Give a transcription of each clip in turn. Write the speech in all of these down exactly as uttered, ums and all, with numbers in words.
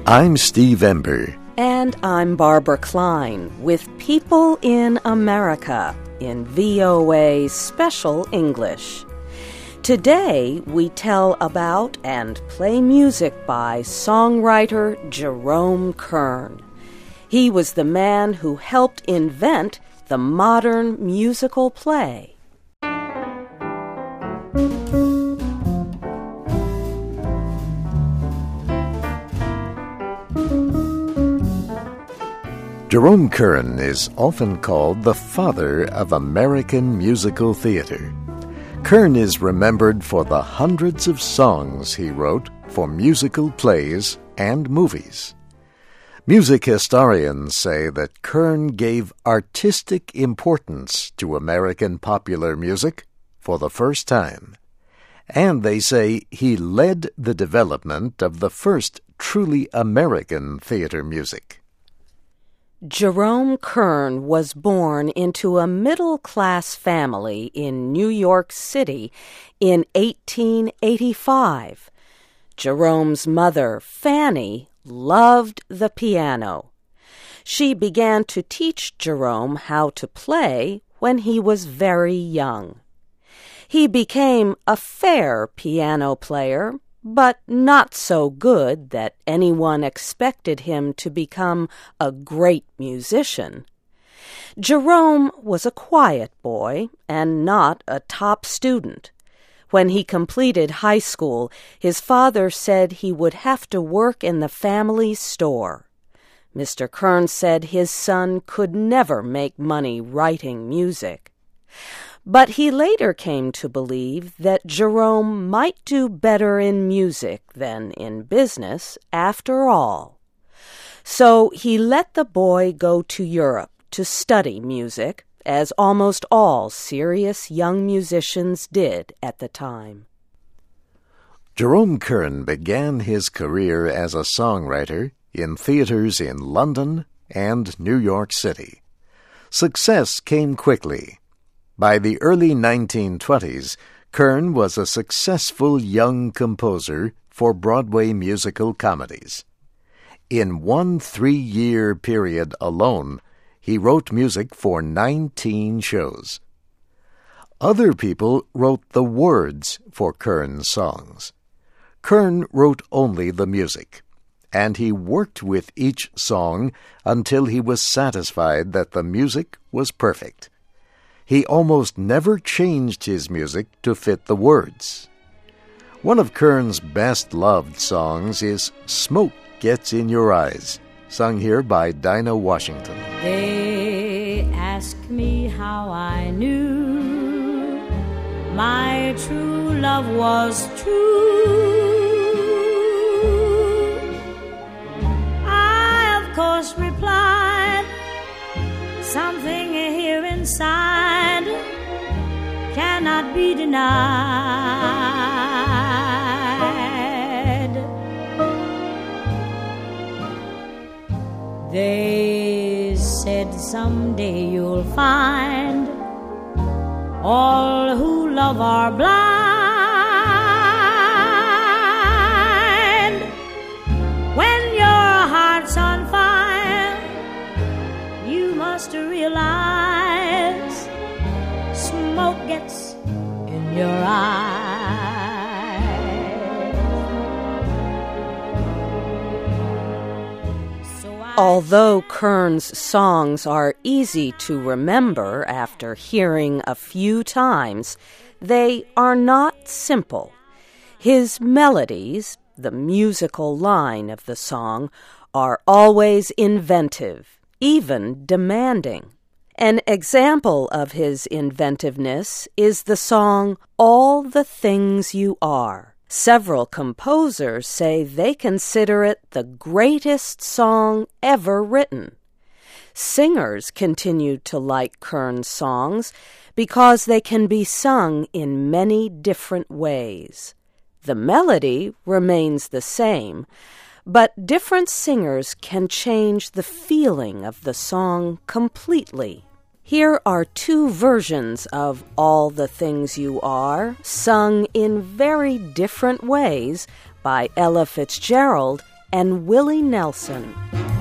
I'm Steve Ember. And I'm Barbara Klein with People in America in V O A Special English. Today we tell about and play music by songwriter Jerome Kern. He was the man who helped invent the modern musical play. Jerome Kern is often called the father of American musical theater. Kern is remembered for the hundreds of songs he wrote for musical plays and movies. Music historians say that Kern gave artistic importance to American popular music for the first time. And they say he led the development of the first truly American theater music. Jerome Kern was born into a middle-class family in New York City in eighteen eighty-five. Jerome's mother, Fanny, loved the piano. She began to teach Jerome how to play when he was very young. He became a fair piano player, but not so good that anyone expected him to become a great musician. Jerome was a quiet boy and not a top student. When he completed high school, his father said he would have to work in the family store. Mister Kern said his son could never make money writing music. But he later came to believe that Jerome might do better in music than in business after all. So he let the boy go to Europe to study music, as almost all serious young musicians did at the time. Jerome Kern began his career as a songwriter in theaters in London and New York City. Success came quickly. By the early nineteen twenties, Kern was a successful young composer for Broadway musical comedies. In one three-year period alone, he wrote music for nineteen shows. Other people wrote the words for Kern's songs. Kern wrote only the music, and he worked with each song until he was satisfied that the music was perfect. He almost never changed his music to fit the words. One of Kern's best-loved songs is Smoke Gets in Your Eyes, sung here by Dinah Washington. They ask me how I knew my true love was true. I, of course, replied, something here inside cannot be denied. They said someday you'll find all who love are blind. When your heart's on fire, you must realize smoke gets in your eyes. So I... Although Kern's songs are easy to remember after hearing a few times, they are not simple. His melodies, the musical line of the song, are always inventive, even demanding. An example of his inventiveness is the song All the Things You Are. Several composers say they consider it the greatest song ever written. Singers continued to like Kern's songs because they can be sung in many different ways. The melody remains the same, but different singers can change the feeling of the song completely. Here are two versions of All the Things You Are, sung in very different ways by Ella Fitzgerald and Willie Nelson.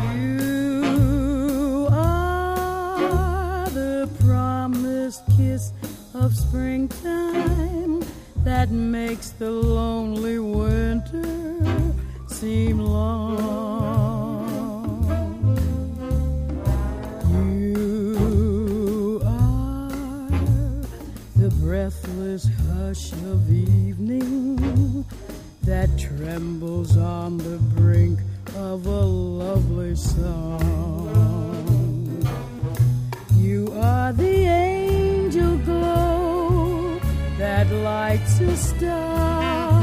You are the promised kiss of springtime that makes the lonely winter seem long. You are the breathless hush of evening that trembles on the brink of a lovely song. You are the angel glow that lights a star.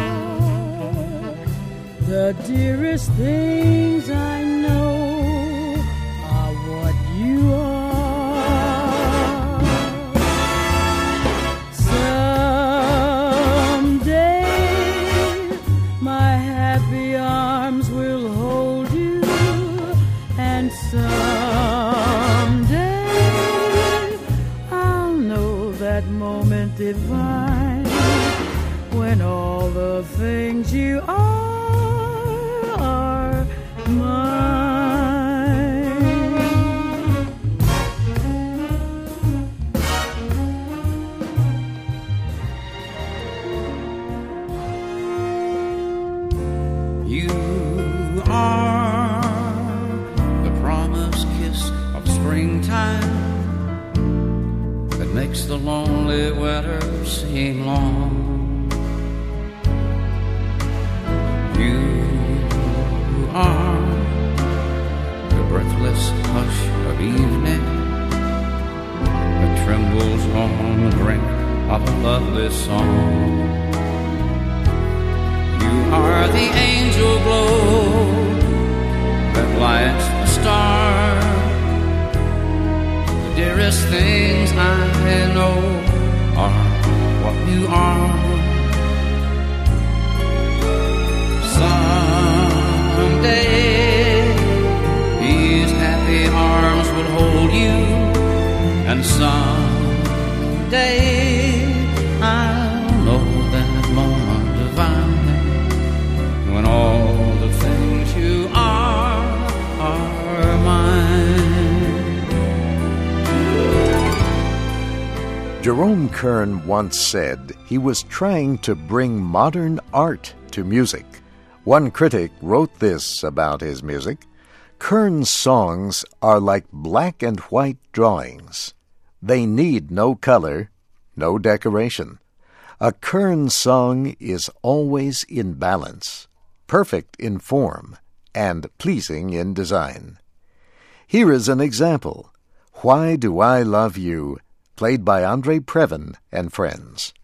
The dearest things I know are what you are. Someday my happy arms will hold you, and someday I'll know that moment divine when all the things you are are mine. You are the promised kiss of springtime that makes the lonely winter seem long. You are the breathless hush of evening that trembles on the brink of a lovely song. You are the angel glow that lights the star. The dearest things I know are what you are. Someday these happy arms will hold you, and someday I'll know that moment divine when all the things you are are mine. Jerome Kern once said he was trying to bring modern art to music. One critic wrote this about his music: Kern's songs are like black and white drawings. They need no color, no decoration. A Kern song is always in balance, perfect in form, and pleasing in design. Here is an example: Why Do I Love You, played by Andre Previn and Friends.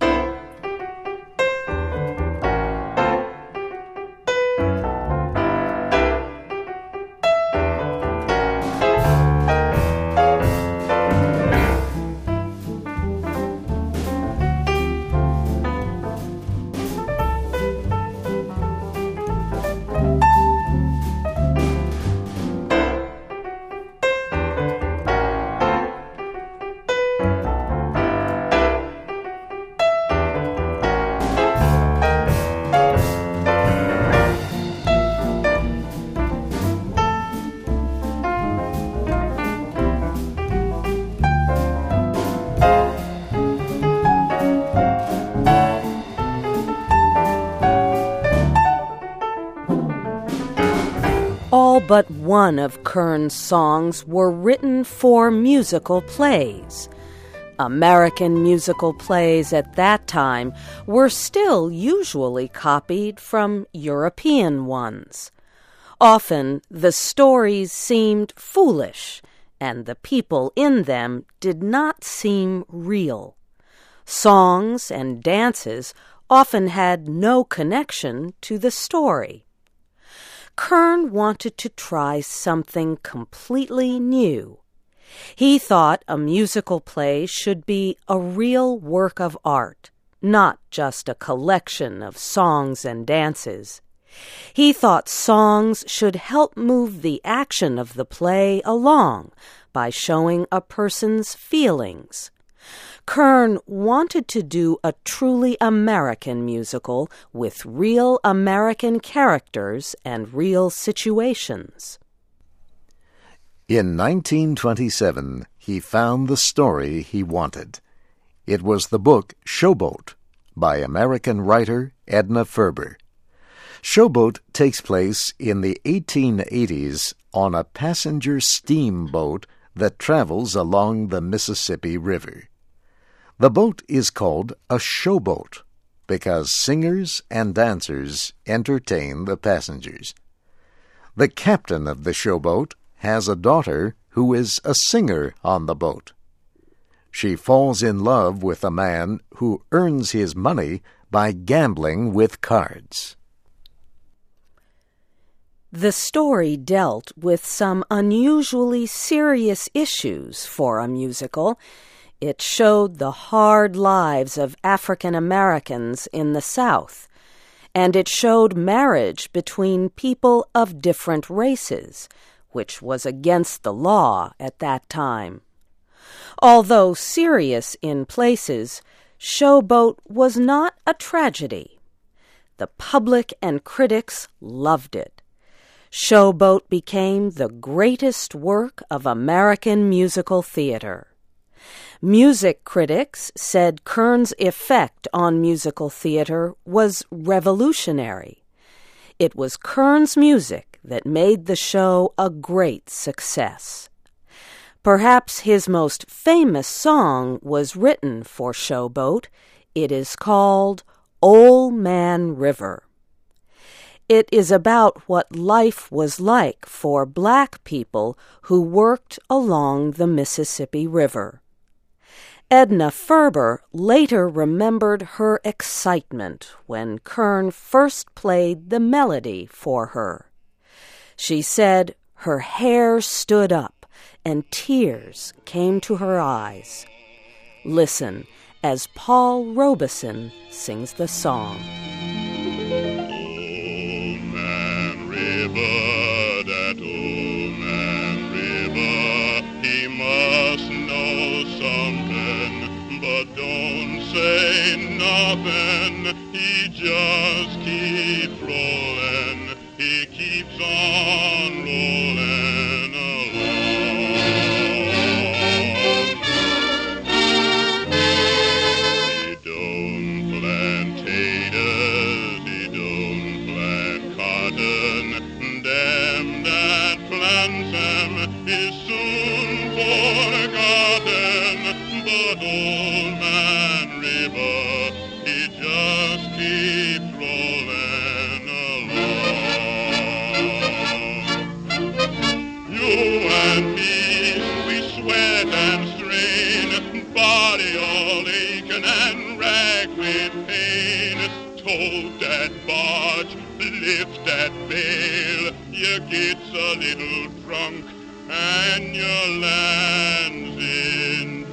All but one of Kern's songs were written for musical plays. American musical plays at that time were still usually copied from European ones. Often the stories seemed foolish, and the people in them did not seem real. Songs and dances often had no connection to the story. Kern wanted to try something completely new. He thought a musical play should be a real work of art, not just a collection of songs and dances. He thought songs should help move the action of the play along by showing a person's feelings. Kern wanted to do a truly American musical with real American characters and real situations. In nineteen twenty-seven, he found the story he wanted. It was the book Showboat by American writer Edna Ferber. Showboat takes place in the eighteen eighties on a passenger steamboat that travels along the Mississippi River. The boat is called a showboat because singers and dancers entertain the passengers. The captain of the showboat has a daughter who is a singer on the boat. She falls in love with a man who earns his money by gambling with cards. The story dealt with some unusually serious issues for a musical. It showed the hard lives of African Americans in the South, and it showed marriage between people of different races, which was against the law at that time. Although serious in places, Showboat was not a tragedy. The public and critics loved it. Showboat became the greatest work of American musical theater. Music critics said Kern's effect on musical theater was revolutionary. It was Kern's music that made the show a great success. Perhaps his most famous song was written for Showboat. It is called Old Man River. It is about what life was like for black people who worked along the Mississippi River. Edna Ferber later remembered her excitement when Kern first played the melody for her. She said her hair stood up and tears came to her eyes. Listen as Paul Robeson sings the song. Old Man River, that old man river, he must know something, but don't say nothing. He just keeps rolling, he keeps on rolling along. He don't plant taters, he don't plant cotton. Them that plants them is soon forgotten. But old man river, he just keeps rolling along. You and me, we sweat and strain, body all aching and racked with pain. Tote that barge, lift that bale, you gets a little drunk and your land's in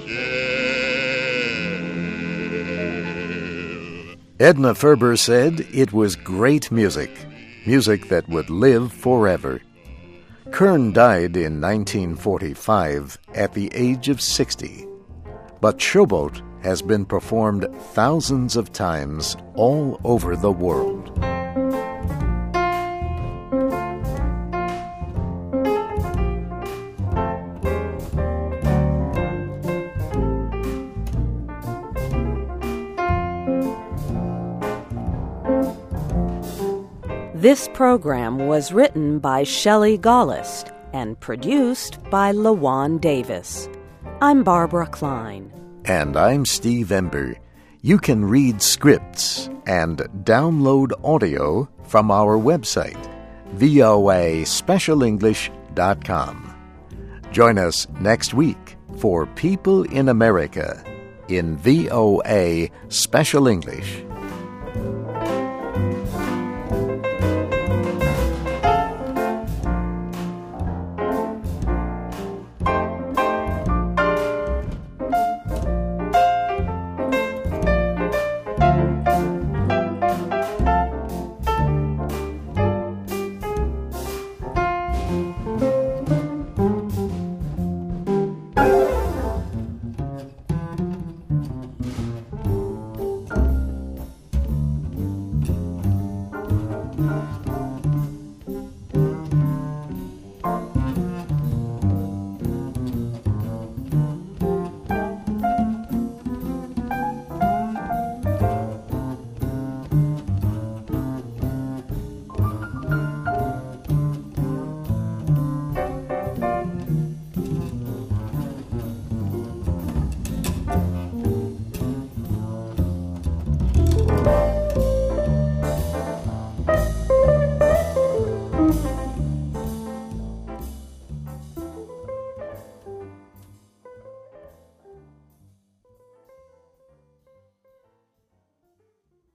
jail. Edna Ferber said it was great music, music that would live forever. Kern died in nineteen forty-five at the age of sixty, but Showboat has been performed thousands of times all over the world. This program was written by Shelley Gollust and produced by LaJuan Davis. I'm Barbara Klein. And I'm Steve Ember. You can read scripts and download audio from our website, V O A special english dot com. Join us next week for People in America in V O A Special English.